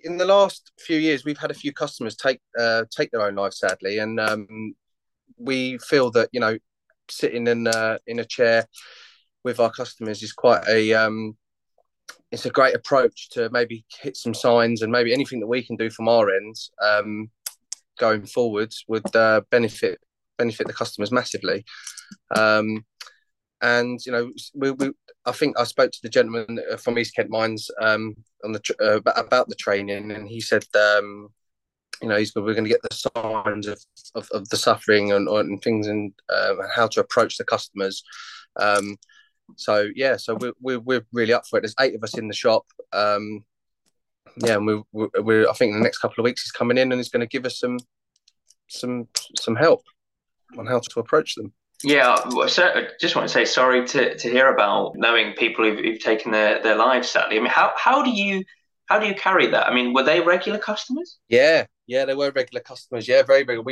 in the last few years, we've had a few customers take their own life, sadly, and we feel that sitting in a chair with our customers is quite a it's a great approach to maybe hit some signs, and maybe anything that we can do from our end going forwards would benefit the customers massively. Um, and I think I spoke to the gentleman from East Kent Mines on about the training, and he said we're going to get the signs of the suffering and things, and how to approach the customers. So we're really up for it. There's 8 of us in the shop. And we're I think in the next couple of weeks he's coming in and he's going to give us some help on how to approach them. Yeah, so I just want to say sorry to hear about knowing people who've taken their lives, sadly. I mean, how do you carry that? I mean, were they regular customers? Yeah, they were regular customers. Yeah, very regular.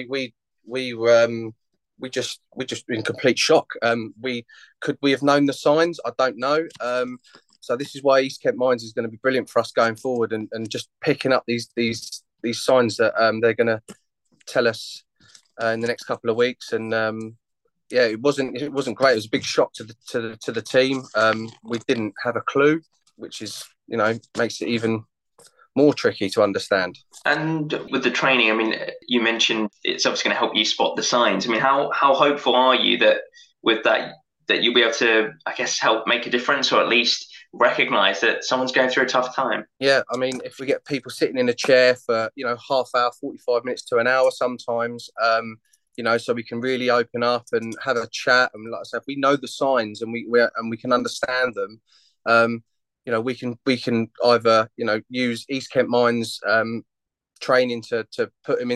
We just in complete shock. We have known the signs? I don't know. So this is why East Kent Mines is going to be brilliant for us going forward, and just picking up these signs that they're going to tell us in the next couple of weeks. And yeah, it wasn't great. It was a big shock to the team. We didn't have a clue, which is makes it even more tricky to understand. And with the training, I mean, you mentioned it's obviously going to help you spot the signs. I mean, how hopeful are you that with that you'll be able to, I guess, help make a difference, or at least recognize that someone's going through a tough time? Yeah, I mean, if we get people sitting in a chair for half hour, 45 minutes to an hour, sometimes, so we can really open up and have a chat. And like I said, if we know the signs and we can understand them, we can either use East Kent Mines training to put them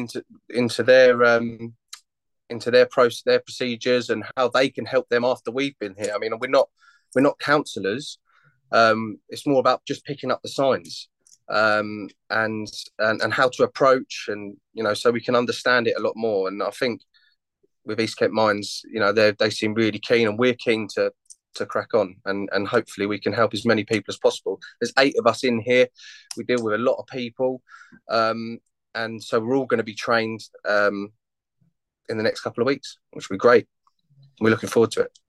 into their procedures, and how they can help them after we've been here. I mean, we're not counsellors. It's more about just picking up the signs, and how to approach, and so we can understand it a lot more. And I think with East Kent Mines, they seem really keen, and we're keen to crack on, and hopefully we can help as many people as possible. There's 8 of us in here. We deal with a lot of people, and so we're all going to be trained in the next couple of weeks, which will be great. We're looking forward to it.